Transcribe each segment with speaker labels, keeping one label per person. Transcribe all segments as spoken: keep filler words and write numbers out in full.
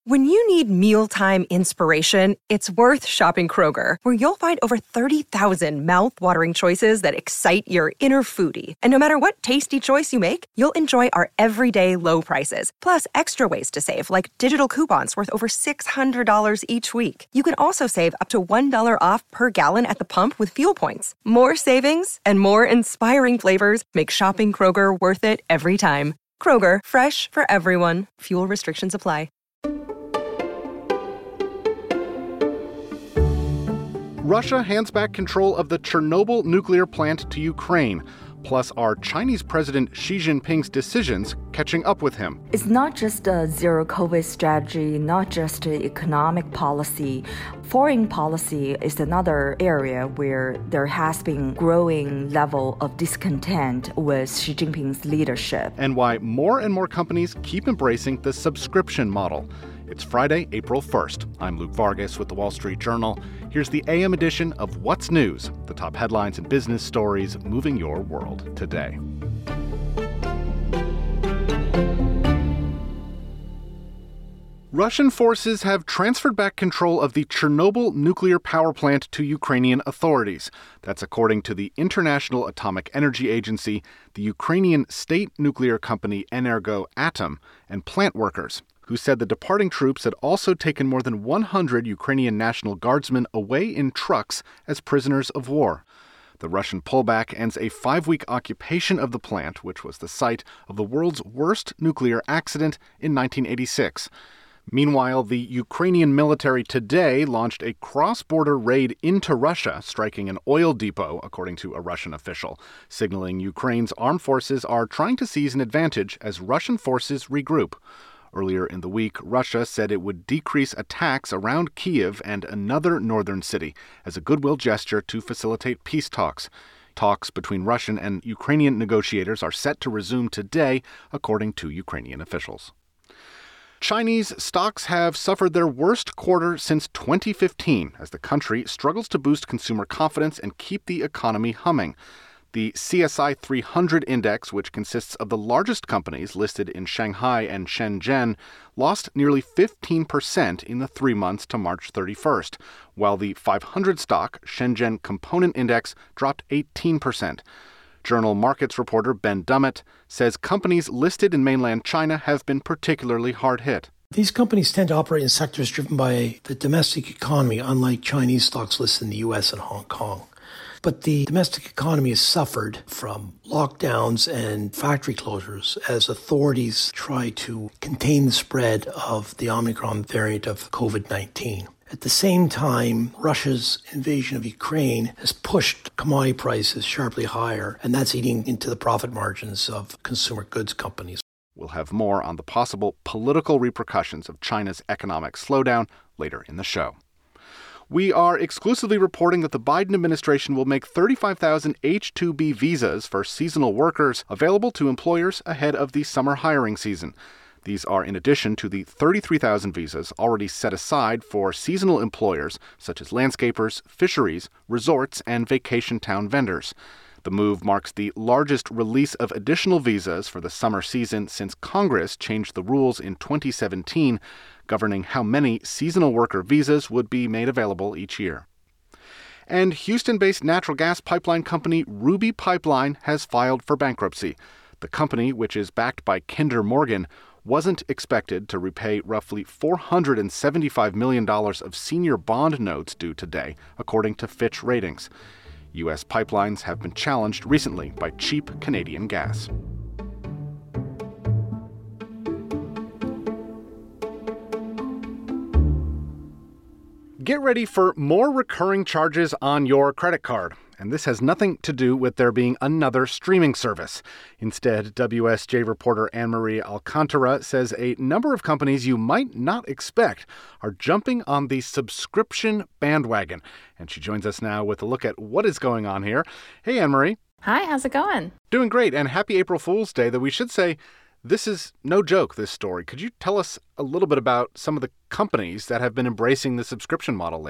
Speaker 1: When you need mealtime inspiration, it's worth shopping Kroger, where you'll find over thirty thousand mouth-watering choices that excite your inner foodie. And no matter what tasty choice you make, you'll enjoy our everyday low prices, plus extra ways to save, like digital coupons worth over six hundred dollars each week. You can also save up to one dollar off per gallon at the pump with fuel points. More savings and more inspiring flavors make shopping Kroger worth it every time. Kroger, fresh for everyone. Fuel restrictions apply.
Speaker 2: Russia hands back control of the Chernobyl nuclear plant to Ukraine. Plus, are Chinese President Xi Jinping's decisions catching up with him?
Speaker 3: It's not just a zero-COVID strategy, not just economic policy. Foreign policy is another area where there has been growing level of discontent with Xi Jinping's leadership.
Speaker 2: And why more and more companies keep embracing the subscription model. It's Friday, April first. I'm Luke Vargas with The Wall Street Journal. Here's the A M edition of What's News, the top headlines and business stories moving your world today. Russian forces have transferred back control of the Chernobyl nuclear power plant to Ukrainian authorities. That's according to the International Atomic Energy Agency, the Ukrainian state nuclear company Energoatom, and plant workers, who said the departing troops had also taken more than one hundred Ukrainian National Guardsmen away in trucks as prisoners of war. The Russian pullback ends a five-week occupation of the plant, which was the site of the world's worst nuclear accident in nineteen eighty-six. Meanwhile, the Ukrainian military today launched a cross-border raid into Russia, striking an oil depot, according to a Russian official, signaling Ukraine's armed forces are trying to seize an advantage as Russian forces regroup. Earlier in the week, Russia said it would decrease attacks around Kyiv and another northern city as a goodwill gesture to facilitate peace talks. Talks between Russian and Ukrainian negotiators are set to resume today, according to Ukrainian officials. Chinese stocks have suffered their worst quarter since twenty fifteen as the country struggles to boost consumer confidence and keep the economy humming. The C S I three hundred index, which consists of the largest companies listed in Shanghai and Shenzhen, lost nearly fifteen percent in the three months to March thirty-first, while the five hundred stock Shenzhen Component Index dropped eighteen percent. Journal Markets reporter Ben Dummett says companies listed in mainland China have been particularly hard hit.
Speaker 4: These companies tend to operate in sectors driven by the domestic economy, unlike Chinese stocks listed in the U S and Hong Kong. But the domestic economy has suffered from lockdowns and factory closures as authorities try to contain the spread of the Omicron variant of covid nineteen. At the same time, Russia's invasion of Ukraine has pushed commodity prices sharply higher, and that's eating into the profit margins of consumer goods companies.
Speaker 2: We'll have more on the possible political repercussions of China's economic slowdown later in the show. We are exclusively reporting that the Biden administration will make thirty-five thousand H two B visas for seasonal workers available to employers ahead of the summer hiring season. These are in addition to the thirty-three thousand visas already set aside for seasonal employers such as landscapers, fisheries, resorts, and vacation town vendors. The move marks the largest release of additional visas for the summer season since Congress changed the rules in twenty seventeen, governing how many seasonal worker visas would be made available each year. And Houston-based natural gas pipeline company Ruby Pipeline has filed for bankruptcy. The company, which is backed by Kinder Morgan, wasn't expected to repay roughly four hundred seventy-five million dollars of senior bond notes due today, according to Fitch Ratings. U S pipelines have been challenged recently by cheap Canadian gas. Get ready for more recurring charges on your credit card. And this has nothing to do with there being another streaming service. Instead, W S J reporter Anne-Marie Alcantara says a number of companies you might not expect are jumping on the subscription bandwagon. And she joins us now with a look at what is going on here. Hey, Anne-Marie.
Speaker 5: Hi, how's it going?
Speaker 2: Doing great, and happy April Fool's Day, though we should say this is no joke, this story. Could you tell us a little bit about some of the companies that have been embracing the subscription model lately?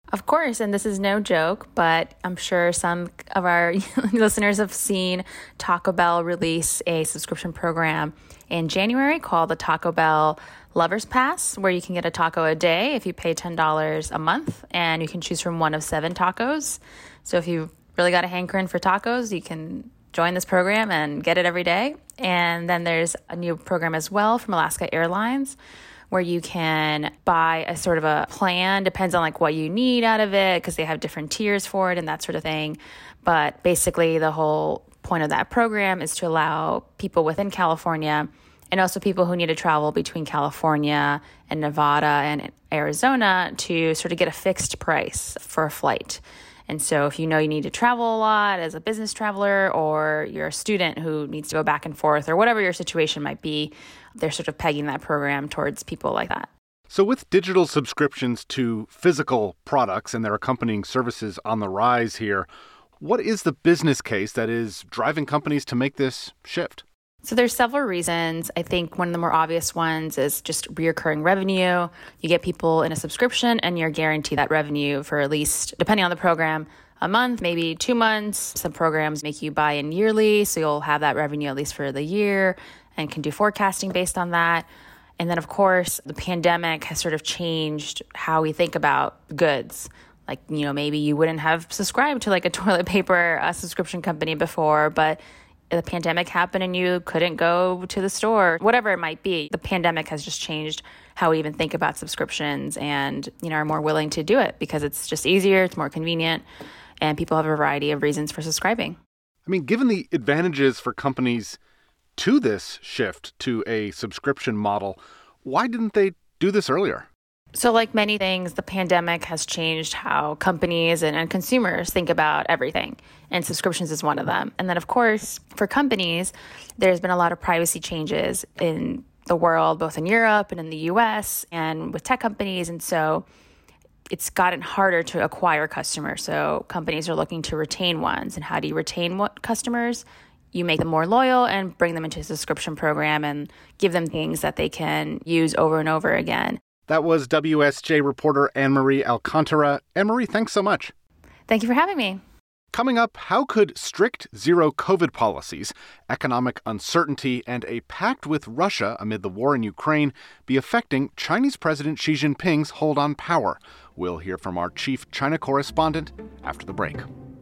Speaker 5: Of course, and this is no joke, but I'm sure some of our listeners have seen Taco Bell release a subscription program in January called the Taco Bell Lovers Pass, where you can get a taco a day if you pay ten dollars a month, and you can choose from one of seven tacos. So if you really got a hankering for tacos, you can join this program and get it every day. And then there's a new program as well from Alaska Airlines, where you can buy a sort of a plan, depends on like what you need out of it, because they have different tiers for it and that sort of thing. But basically the whole point of that program is to allow people within California and also people who need to travel between California and Nevada and Arizona to sort of get a fixed price for a flight. And so if you know you need to travel a lot as a business traveler, or you're a student who needs to go back and forth, or whatever your situation might be, they're sort of pegging that program towards people like that.
Speaker 2: So with digital subscriptions to physical products and their accompanying services on the rise here, what is the business case that is driving companies to make this shift?
Speaker 5: So there's several reasons. I think one of the more obvious ones is just reoccurring revenue. You get people in a subscription and you're guaranteed that revenue for at least, depending on the program, a month, maybe two months. Some programs make you buy in yearly, so you'll have that revenue at least for the year and can do forecasting based on that. And then, of course, the pandemic has sort of changed how we think about goods. Like, you know, maybe you wouldn't have subscribed to like a toilet paper a subscription company before, but the pandemic happened and you couldn't go to the store, whatever it might be. The pandemic has just changed how we even think about subscriptions, and, you know, are more willing to do it because it's just easier, it's more convenient, and people have a variety of reasons for subscribing.
Speaker 2: I mean, given the advantages for companies to this shift to a subscription model, why didn't they do this earlier?
Speaker 5: So like many things, the pandemic has changed how companies and, and consumers think about everything, and subscriptions is one of them. And then, of course, for companies, there's been a lot of privacy changes in the world, both in Europe and in the U S and with tech companies. And so it's gotten harder to acquire customers. So companies are looking to retain ones. And how do you retain what customers? You make them more loyal and bring them into a subscription program and give them things that they can use over and over again.
Speaker 2: That was W S J reporter Anne-Marie Alcantara. Anne-Marie, thanks so much.
Speaker 5: Thank you for having me.
Speaker 2: Coming up, how could strict zero-COVID policies, economic uncertainty, and a pact with Russia amid the war in Ukraine be affecting Chinese President Xi Jinping's hold on power? We'll hear from our chief China correspondent after the break.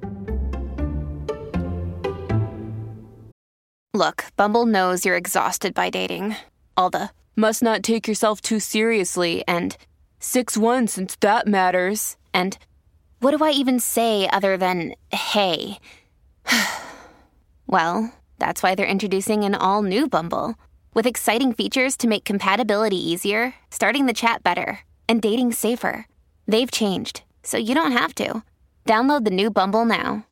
Speaker 6: Look, Bumble knows you're exhausted by dating. All the must not take yourself too seriously, and six one since that matters, and what do I even say other than, hey? Well, that's why they're introducing an all-new Bumble, with exciting features to make compatibility easier, starting the chat better, and dating safer. They've changed, so you don't have to. Download the new Bumble now.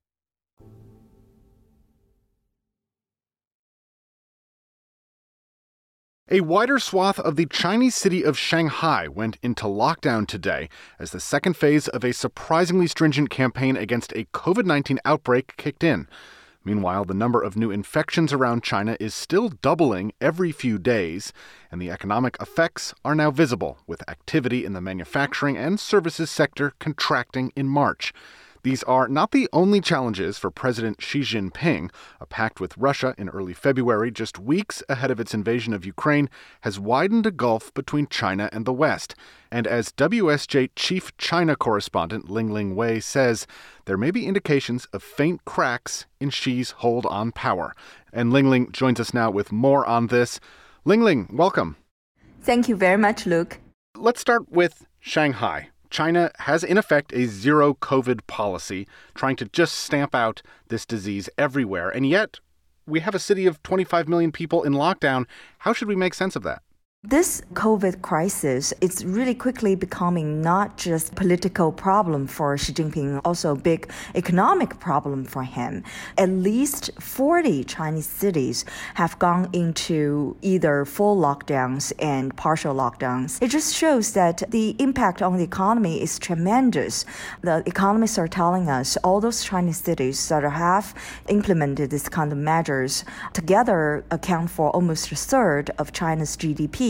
Speaker 2: A wider swath of the Chinese city of Shanghai went into lockdown today as the second phase of a surprisingly stringent campaign against a covid nineteen outbreak kicked in. Meanwhile, the number of new infections around China is still doubling every few days, and the economic effects are now visible, with activity in the manufacturing and services sector contracting in March. These are not the only challenges for President Xi Jinping. A pact with Russia in early February, just weeks ahead of its invasion of Ukraine, has widened a gulf between China and the West. And as W S J chief China correspondent Lingling Wei says, there may be indications of faint cracks in Xi's hold on power. And Lingling joins us now with more on this. Lingling, welcome.
Speaker 3: Thank you very much, Luke.
Speaker 2: Let's start with Shanghai. China has, in effect, a zero-COVID policy, trying to just stamp out this disease everywhere. And yet, we have a city of twenty-five million people in lockdown. How should we make sense of that?
Speaker 3: This COVID crisis is really quickly becoming not just a political problem for Xi Jinping, also a big economic problem for him. At least forty Chinese cities have gone into either full lockdowns and partial lockdowns. It just shows that the impact on the economy is tremendous. The economists are telling us all those Chinese cities that have implemented this kind of measures together account for almost a third of China's G D P.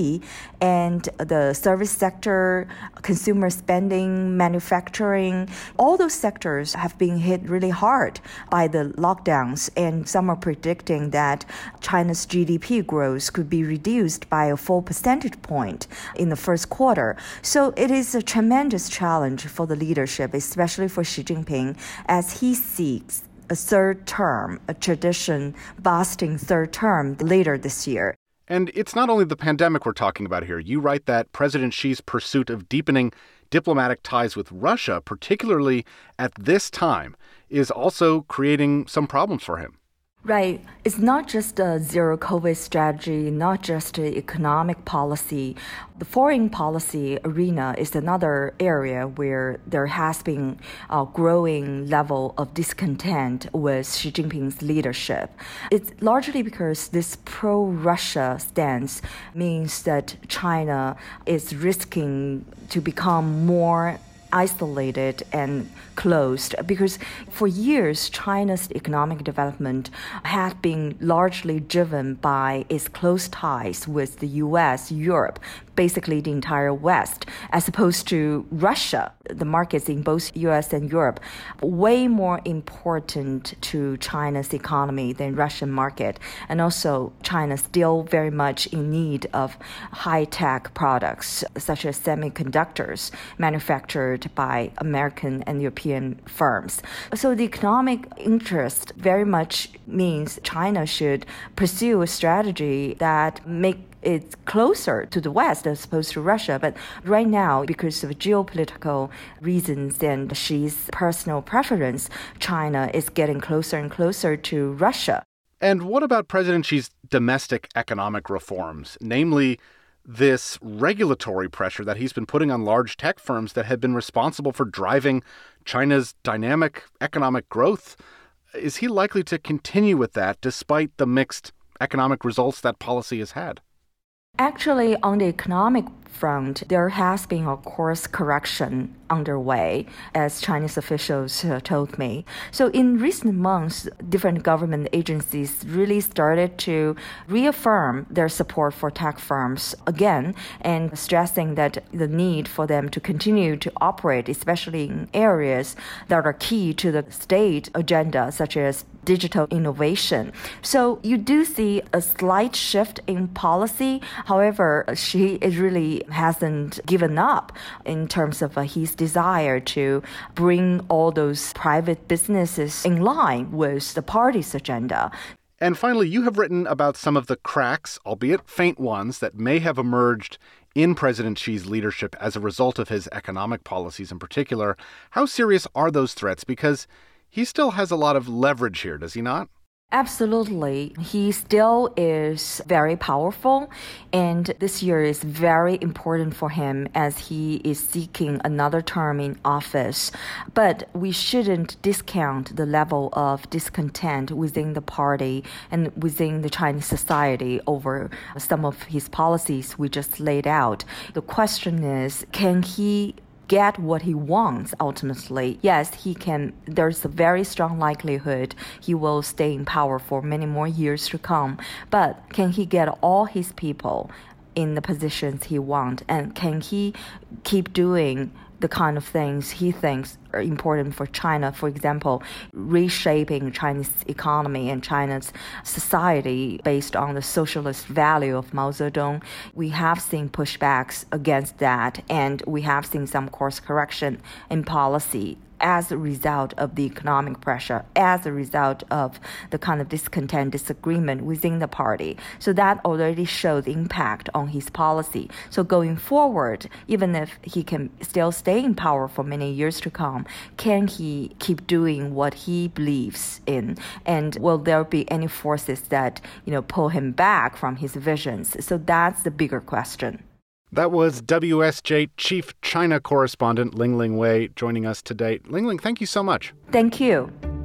Speaker 3: P, and the service sector, consumer spending, manufacturing, all those sectors have been hit really hard by the lockdowns, and some are predicting that China's G D P growth could be reduced by a full percentage point in the first quarter. So it is a tremendous challenge for the leadership, especially for Xi Jinping, as he seeks a third term, a tradition-busting third term later this year.
Speaker 2: And it's not only the pandemic we're talking about here. You write that President Xi's pursuit of deepening diplomatic ties with Russia, particularly at this time, is also creating some problems for him.
Speaker 3: Right. It's not just a zero-COVID strategy, not just an economic policy. The foreign policy arena is another area where there has been a growing level of discontent with Xi Jinping's leadership. It's largely because this pro-Russia stance means that China is risking to become more isolated and closed, because for years China's economic development had been largely driven by its close ties with the U S, Europe, basically the entire West, as opposed to Russia. The markets in both U S and Europe way more important to China's economy than Russian market, and also China still very much in need of high-tech products such as semiconductors manufactured by American and European firms. So the economic interest very much means China should pursue a strategy that make it's closer to the West as opposed to Russia. But right now, because of geopolitical reasons and Xi's personal preference, China is getting closer and closer to Russia.
Speaker 2: And what about President Xi's domestic economic reforms, namely this regulatory pressure that he's been putting on large tech firms that have been responsible for driving China's dynamic economic growth? Is he likely to continue with that despite the mixed economic results that policy has had?
Speaker 3: Actually, on the economic front, there has been a course correction underway, as Chinese officials uh, told me. So in recent months, different government agencies really started to reaffirm their support for tech firms again, and stressing that the need for them to continue to operate, especially in areas that are key to the state agenda, such as digital innovation. So you do see a slight shift in policy. However, Xi is really hasn't given up in terms of uh, his desire to bring all those private businesses in line with the party's agenda.
Speaker 2: And finally, you have written about some of the cracks, albeit faint ones, that may have emerged in President Xi's leadership as a result of his economic policies in particular. How serious are those threats? Because he still has a lot of leverage here, does he not?
Speaker 3: Absolutely. He still is very powerful, and this year is very important for him as he is seeking another term in office. But we shouldn't discount the level of discontent within the party and within the Chinese society over some of his policies we just laid out. The question is, can he get what he wants ultimately? Yes, he can. There's a very strong likelihood he will stay in power for many more years to come. But can he get all his people in the positions he wants? And can he keep doing the kind of things he thinks are important for China? For example, reshaping Chinese economy and China's society based on the socialist value of Mao Zedong. We have seen pushbacks against that, and we have seen some course correction in policy as a result of the economic pressure, as a result of the kind of discontent, disagreement within the party. So that already shows impact on his policy. So going forward, even if he can still stay in power for many years to come, can he keep doing what he believes in? And will there be any forces that, you know, pull him back from his visions? So that's the bigger question.
Speaker 2: That was W S J Chief China Correspondent Lingling Wei joining us today. Lingling, thank you so much.
Speaker 3: Thank you.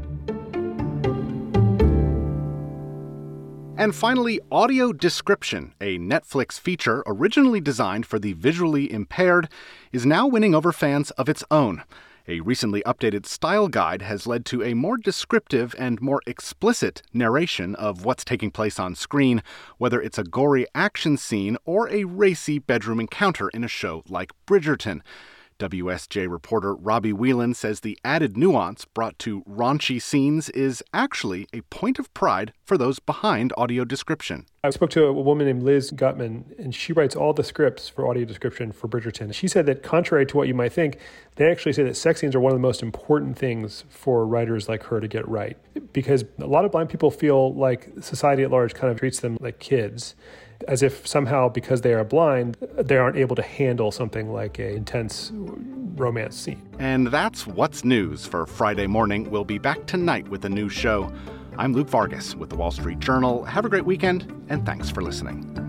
Speaker 2: And finally, Audio Description, a Netflix feature originally designed for the visually impaired, is now winning over fans of its own. A recently updated style guide has led to a more descriptive and more explicit narration of what's taking place on screen, whether it's a gory action scene or a racy bedroom encounter in a show like Bridgerton. W S J reporter Robbie Whelan says the added nuance brought to raunchy scenes is actually a point of pride for those behind audio description.
Speaker 7: I spoke to a woman named Liz Gutman, and she writes all the scripts for audio description for Bridgerton. She said that contrary to what you might think, they actually say that sex scenes are one of the most important things for writers like her to get right. Because a lot of blind people feel like society at large kind of treats them like kids, as if somehow because they are blind, they aren't able to handle something like an intense romance scene.
Speaker 2: And that's What's News for Friday morning. We'll be back tonight with a new show. I'm Luke Vargas with The Wall Street Journal. Have a great weekend, and thanks for listening.